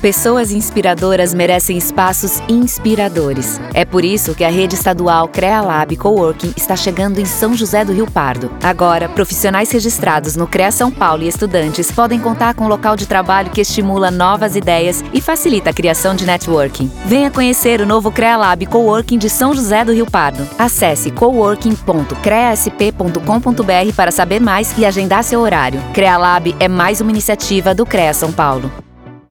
Pessoas inspiradoras merecem espaços inspiradores. É por isso que a rede estadual CREALab Coworking está chegando em São José do Rio Pardo. Agora, profissionais registrados no CREA São Paulo e estudantes podem contar com um local de trabalho que estimula novas ideias e facilita a criação de networking. Venha conhecer o novo CREALab Coworking de São José do Rio Pardo. Acesse coworking.creasp.com.br para saber mais e agendar seu horário. CREALab é mais uma iniciativa do CREA São Paulo.